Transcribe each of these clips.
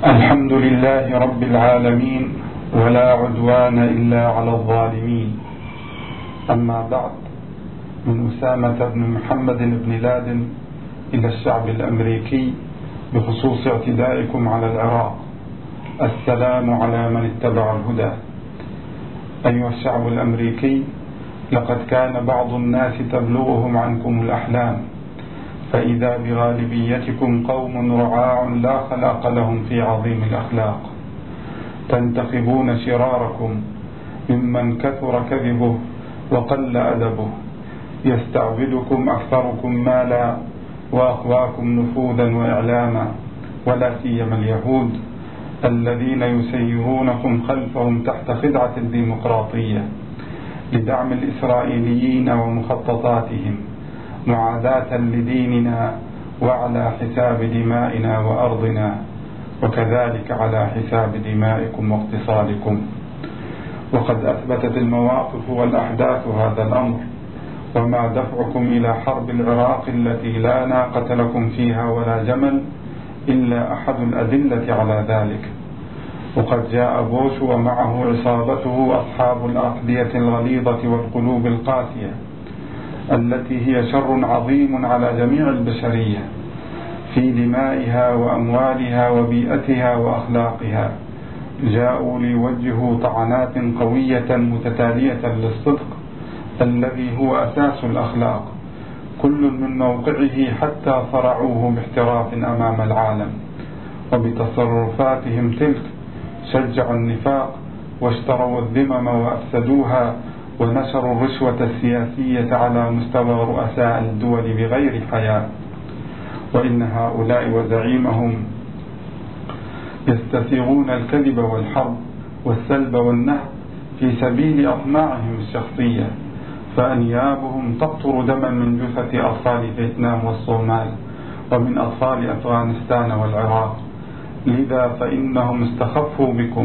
الحمد لله رب العالمين، ولا عدوان إلا على الظالمين. أما بعد، من أسامة بن محمد بن لادن إلى الشعب الأمريكي بخصوص اعتدائكم على العراق. السلام على من اتبع الهدى. أيها الشعب الأمريكي، لقد كان بعض الناس تبلغهم عنكم الأحلام، فإذا بغالبيتكم قوم رعاع لا خلاق لهم في عظيم الأخلاق، تنتخبون شراركم ممن كثر كذبه وقل أدبه، يستعبدكم أكثركم مالا وأقواكم نفوذا وإعلاما، ولا سيما اليهود الذين يسيرونكم خلفهم تحت خدعة الديمقراطية لدعم الإسرائيليين ومخططاتهم، معاداة لديننا وعلى حساب دمائنا وأرضنا، وكذلك على حساب دمائكم واقتصادكم. وقد أثبتت المواقف والأحداث هذا الأمر، وما دفعكم إلى حرب العراق التي لا ناقة لكم فيها ولا جمل إلا أحد الأدلة على ذلك. وقد جاء بوش ومعه عصابته أصحاب الأقدية الغليظة والقلوب القاسية التي هي شر عظيم على جميع البشرية في دمائها وأموالها وبيئتها وأخلاقها. جاءوا ليوجهوا طعنات قوية متتالية للصدق الذي هو أساس الأخلاق، كل من موقعه، حتى صرعوه باحتراف أمام العالم. وبتصرفاتهم تلك شجعوا النفاق واشتروا الذمم وأفسدوها، ونشروا الرشوة السياسية على مستوى رؤساء الدول بغير حياء. وإن هؤلاء وزعيمهم يستسيغون الكذب والحرب والسلب والنهب في سبيل أطماعهم الشخصية، فأنيابهم تقطر دما من جثة أطفال فيتنام والصومال ومن أطفال أفغانستان والعراق. لذا فإنهم استخفوا بكم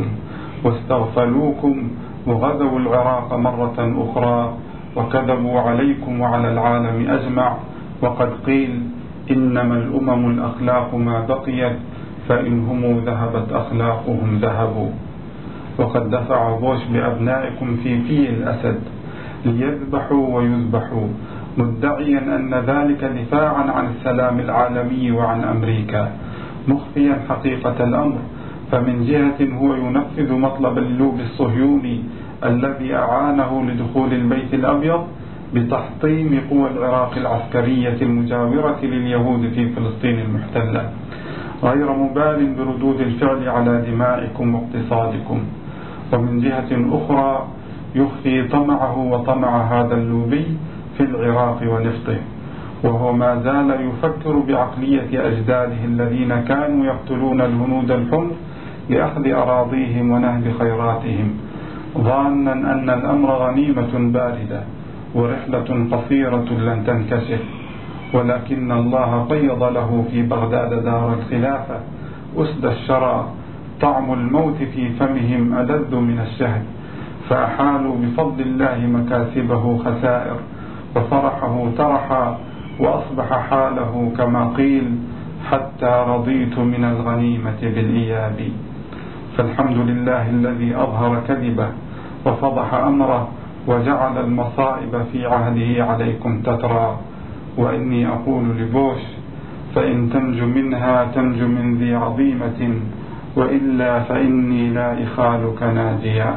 واستغفلوكم وغزوا العراق مرة أخرى، وكذبوا عليكم وعلى العالم أجمع. وقد قيل: إنما الأمم الأخلاق ما بقيت، فإن هم ذهبت أخلاقهم ذهبوا. وقد دفع بوش بأبنائكم في الأسد ليذبحوا ويذبحوا، مدعيا أن ذلك دفاعا عن السلام العالمي وعن أمريكا، مخفيا حقيقة الأمر. فمن جهة هو ينفذ مطلب اللوب الصهيوني الذي أعانه لدخول البيت الأبيض بتحطيم قوى العراق العسكرية المجاورة لليهود في فلسطين المحتلة، غير مبال بردود الفعل على دمائكم واقتصادكم. ومن جهة أخرى يخفي طمعه وطمع هذا اللوبي في العراق ونفطه، وهو ما زال يفكر بعقلية أجداده الذين كانوا يقتلون الهنود الحمر لأخذ أراضيهم ونهب خيراتهم، ظانا أن الأمر غنيمة باردة ورحلة قصيرة لن تنكشف. ولكن الله قيض له في بغداد دار الخلافة أسد الشرى، طعم الموت في فمهم ألذ من الشهد، فأحالوا بفضل الله مكاسبه خسائر، وفرحه ترحا، وأصبح حاله كما قيل: حتى رضيت من الغنيمة بالإياب. فالحمد لله الذي أظهر كذبه وفضح أمره، وجعل المصائب في عهده عليكم تترى. وإني أقول لبوش: فإن تنج منها تنج من ذي عظيمة، وإلا فإني لا إخالك ناجيا.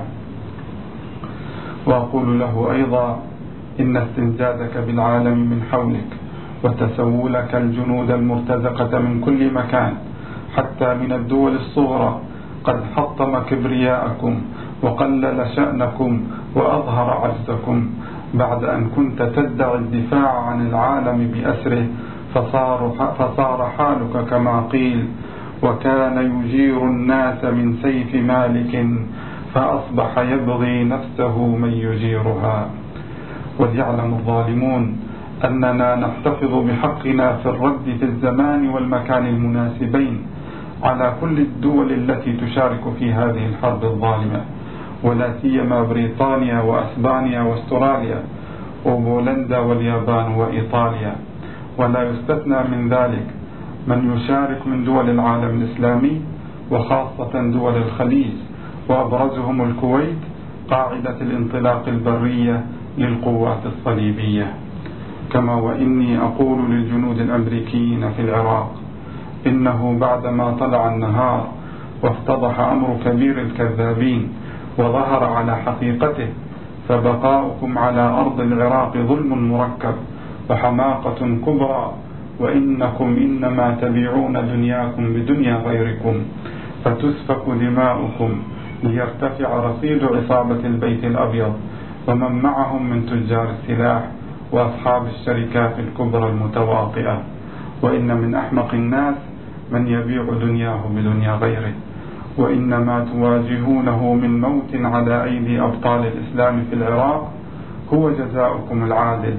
وأقول له أيضا: إن استنجادك بالعالم من حولك وتسولك الجنود المرتزقة من كل مكان حتى من الدول الصغرى قد حطم كبرياءكم وقلل شأنكم وأظهر عجزكم، بعد أن كنت تدعي الدفاع عن العالم بأسره، فصار حالك كما قيل: وكان يجير الناس من سيف مالك، فأصبح يبغي نفسه من يجيرها. وليعلم الظالمون أننا نحتفظ بحقنا في الرد في الزمان والمكان المناسبين على كل الدول التي تشارك في هذه الحرب الظالمة، ولا سيما بريطانيا وأسبانيا واستراليا وبولندا واليابان وإيطاليا. ولا يستثنى من ذلك من يشارك من دول العالم الإسلامي وخاصة دول الخليج، وأبرزهم الكويت قاعدة الانطلاق البرية للقوات الصليبية. كما وإني أقول للجنود الأمريكيين في العراق إنه بعدما طلع النهار وافتضح أمر كبير الكذابين وظهر على حقيقته، فبقاؤكم على أرض العراق ظلم مركب وحماقة كبرى، وإنكم إنما تبيعون دنياكم بدنيا غيركم، فتسفك دماؤكم ليرتفع رصيد عصابة البيت الأبيض ومن معهم من تجار السلاح وأصحاب الشركات الكبرى المتواطئة. وإن من أحمق الناس من يبيع دنياه بدنيا غيره، وإنما تواجهونه من موت على أيدي أبطال الإسلام في العراق هو جزاؤكم العادل.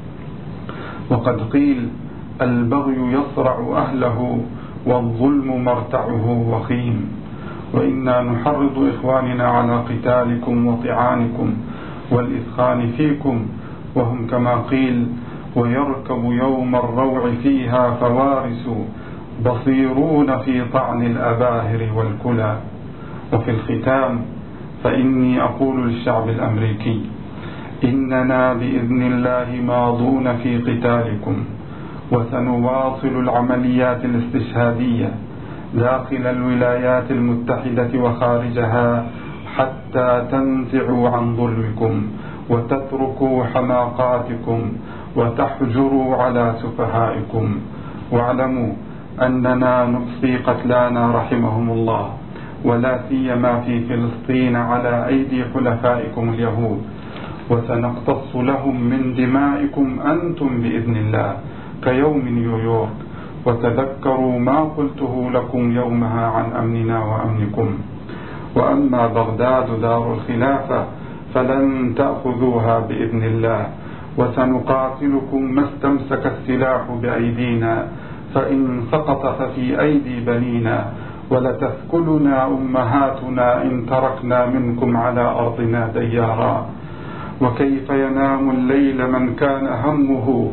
وقد قيل: البغي يصرع أهله والظلم مرتعه وخيم. وإنا نحرض إخواننا على قتالكم وطعانكم والإثخان فيكم، وهم كما قيل: ويركب يوم الروع فيها فوارس بصيرون في طعن الأباهر والكلى. وفي الختام فإني أقول للشعب الأمريكي: إننا بإذن الله ماضون في قتالكم، وسنواصل العمليات الاستشهادية داخل الولايات المتحدة وخارجها حتى تنزعوا عن ظلمكم وتتركوا حماقاتكم وتحجروا على سفهائكم. واعلموا أننا نحصي قتلانا رحمهم الله، ولا سيما في فلسطين على أيدي حلفائكم اليهود، وسنقتص لهم من دمائكم أنتم بإذن الله كيوم نيويورك. وتذكروا ما قلته لكم يومها عن أمننا وأمنكم. وأما بغداد دار الخلافة فلن تأخذوها بإذن الله، وسنقاتلكم ما استمسك السلاح بأيدينا، فإن سقط ففي أيدي بنينا، ولتثكلنا أمهاتنا إن تركنا منكم على أرضنا ديارا. وكيف ينام الليل من كان همه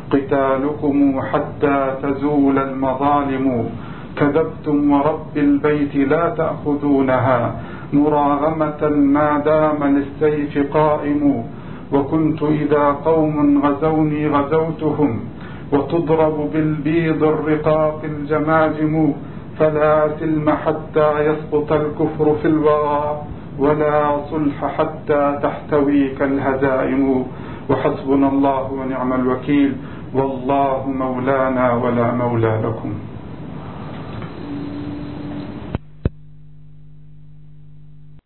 قتالكم حتى تزول المظالم؟ كذبتم ورب البيت لا تأخذونها مراغمة ما دام للسيف قائم. وكنت إذا قوم غزوني غزوتهم، وتضرب بالبيض الرقاق الجماجم. فلا سلم حتى يسقط الكفر في الوغى، ولا صلح حتى تحتويك الهزائم. وحسبنا الله ونعم الوكيل، والله مولانا ولا مولى لكم.